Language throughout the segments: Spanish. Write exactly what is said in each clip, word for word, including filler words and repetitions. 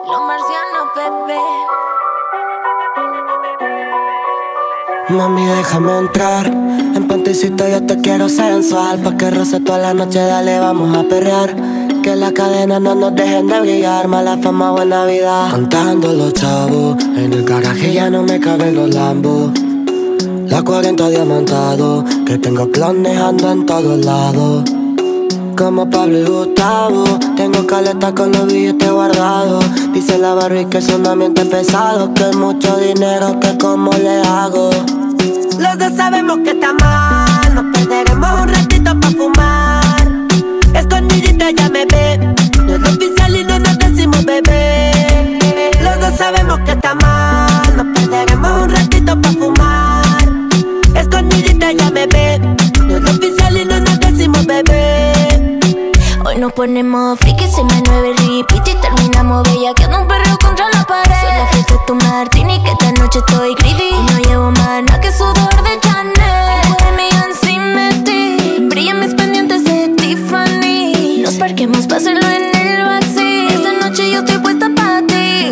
Los marcianos, bebé. Mami, déjame entrar. En panticito yo te quiero sensual. Pa' que roce toda la noche, dale, vamos a perrear. Que las cadenas no nos dejen de brillar. Mala fama, buena vida. Contando los chavos. En el garaje ya no me caben los lambos. La cuarenta diamantado. Que tengo clones, ando en todos lados. Como Pablo y Gustavo, tengo caleta con los billetes guardados. Dice la Barbie que es un ambiente pesado, que es mucho dinero, que cómo le hago. Los dos sabemos que está mal, nos perderemos un ratito pa' fumar. Escondidita ya me ve, no es oficial y no nos decimos bebé. Los dos sabemos que está mal, nos perderemos un ratito pa' fumar. Escondidita ya me ve, no es oficial y no nos decimos bebé. Hoy nos ponemos frikis, se me nueve repeat y terminamos bellaqueando un perro contra la pared. Soy la fiesta de tu martini, que esta noche estoy greedy. Y no llevo más nada que sudor de Chanel. Cinco de millón sin metí, brillan mis pendientes de Tiffany. Nos parquemos pa' hacerlo en el backseat. Esta noche yo estoy puesta pa' ti.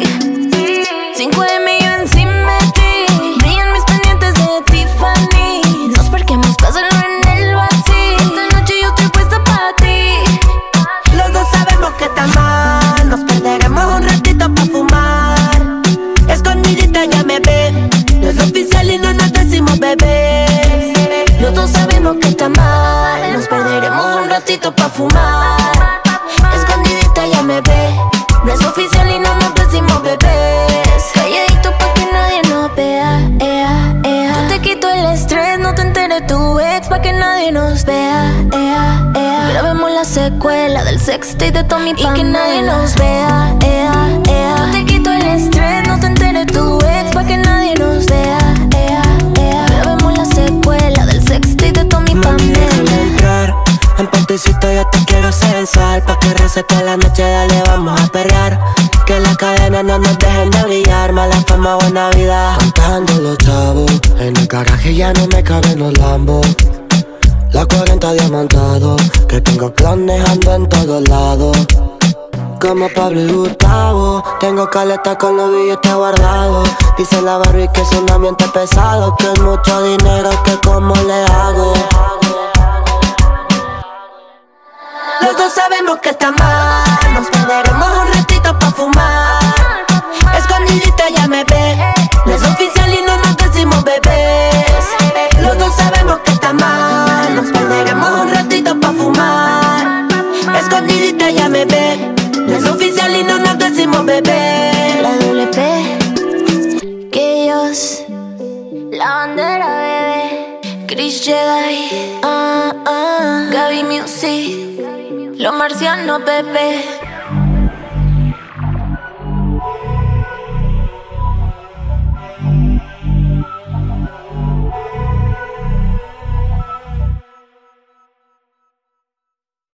Cinco de millón sin metí, brillan mis pendientes de Tiffany. Nos parquemos pa' hacerlo en el backseat. Esta noche yo estoy puesta pa' ti. Los dos sabemos que está mal, nos perderemos un ratito pa' fumar. Escondidita ya me ve, no es oficial y no nos decimos bebé. Los dos sabemos que está mal, nos perderemos un ratito pa' fumar. Escondidita ya me ve, no es oficial y no nos decimos bebés. Calladito pa' que nadie nos vea, ea, ea. Yo te quito el estrés, no te entere tu ex, pa' que nadie nos vea, ea, ea. Grabemos la secuela del sextape de Tommy Pamela, y que nadie nos vea, ea, ea. Yo te quito el estrés, no te entere tu ex, pa' que nadie nos vea, ea, ea. Grabemos la secuela del sextape de Tommy Mami, déjame Pamela. entrar. En panticito yo te quiero sensual. Pa' que roce toda la noche, dale, vamos a perrear. Que las cadenas no nos dejen de brillar. Mala fama, buena vida. Contando los chavos. En el garaje ya no me caben los lambos. La cuarenta diamantado. Que tengo clones, ando en todos lados. Como Pablo y Gustavo, tengo caleta con los billetes guardados. Dice la Barbie que es un ambiente pesado, que es mucho dinero, que cómo le hago. Los dos sabemos que está mal, nos perderemos un ratito pa' fumar. Escondidita ya me ve, no es oficial y no nos decimos bebés. Los dos sabemos que está mal, nos perderemos un ratito pa' fumar. Escondidita ya me ve, no es oficial y no nos decimos bebés. La doble P, que ellos, la bandera, bebé. Chris Jedi, ah, ah. Gaby Music, los marcianos, bebé.